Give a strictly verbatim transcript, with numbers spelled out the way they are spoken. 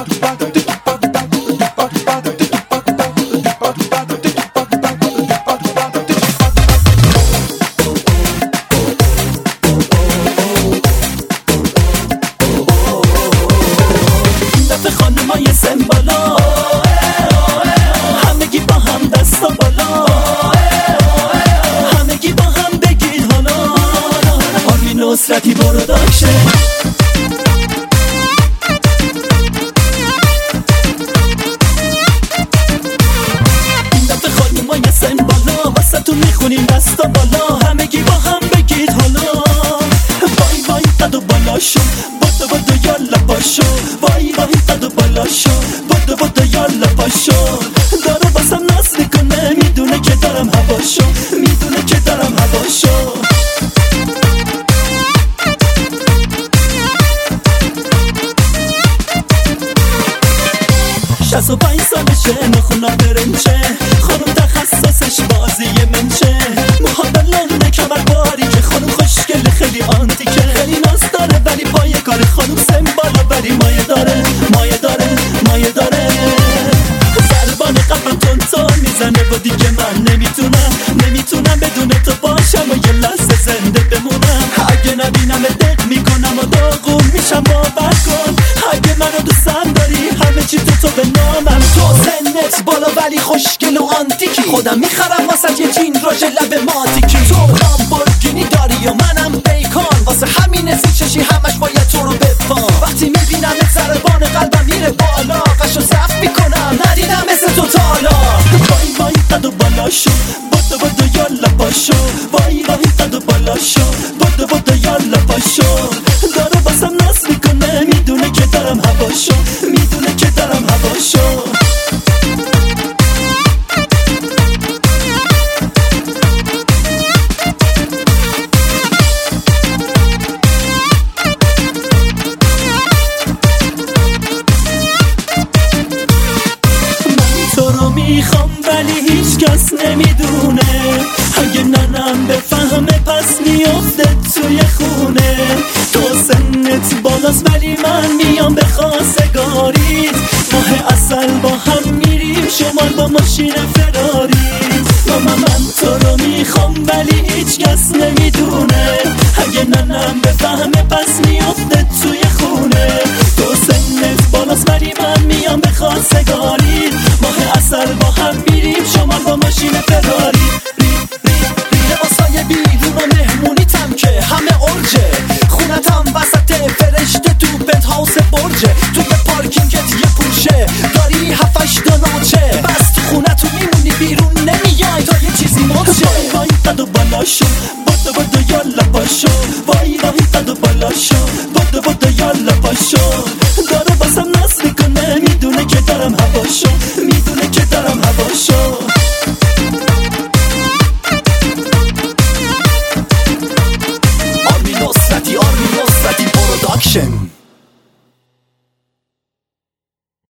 خانمای سمبالا همگی با هم دست و بالا، همگی با هم بگید حالا آرمین نصرتی برو داکشه. این دفعه خانمای سمبالا واسه تو میخونیم دست و بالا، همگی با هم بگید حالا وای وای قد و بالا شو بدو بدو یالا پاشو، وای وای قد و بالا شو بدو بدو یالا پاشو. داره باسم ناز میکنه میدونه که دارم هواشو، میدونه که دارم هواشو. شصت و پنج سالشه نخونا برنچه، خانم تخصصش بازی منچه، موها بلند کمر باری که خانم خوشگل خیلی آنتیکه، خیلی ناز داره ولی پای کار خانم سمبالا ولی مایه داره مایه داره مایه داره. ضربان قلبم تون تون میزنه و دیگه من نمیتونم نمیتونم بدون تو باشم و یه لحظه زنده بمونم. اگه نبینم دق میکنم و داغون میشم باور کن، اگه منو دوستم داری همه چی تو تو به نامم. تو سنت بالا ولی خوشگل و آنتیکی، خودم میخرم واسه یه جین راژ لب ماتیکی. تو لامبورگینی داری و منم بیکان، واسه همین زیر چشی همش باید تو رو بفام. وقتی میبینم ضربان قلبم میره بالا، قشو ضعف میکنم ندیدم مثل تو تا حالا. وای وای قد و بالا شو بدو بدو یالا پاشو، وای وای قد و بالا شو بدو بدو یالا پاشو. داره باسم ناز میکنه میدونه که دارم هواشو، میدونه که دارم هواشو. میخوام ولی هیچ کس نمیدونه، اگه ننم بفهمه پس میافته توی خونه. تو سنت بالاست ولی من میام به خواستگاریت، ماه اصل با هم میریم شمال با ماشین فراری. ماما من تو رو میخوام ولی هیچ کس نمیدونه، اگه ننم بفهمه پس میافته توی خونه. تو سنت بالاست ولی من میام به خواستگاریت، ماه اصل با هم میریم شمال با ماشین فراری. ری ری ری لباسای بیرون و مهمونیتم که همه ارجه، خونتم وسط فرشته تو پنت هاوس برجه، توی پارکینگت یه پورشه داری هفتش تا ناچه، بس تو خونه تو میمونی بیرون نمیای تا یه چیزی مرشه. وای وای قد و بالا شو بدو بدو یالا پاشو، وای وای قد و بالا شو بدو بدو یالا پاشو.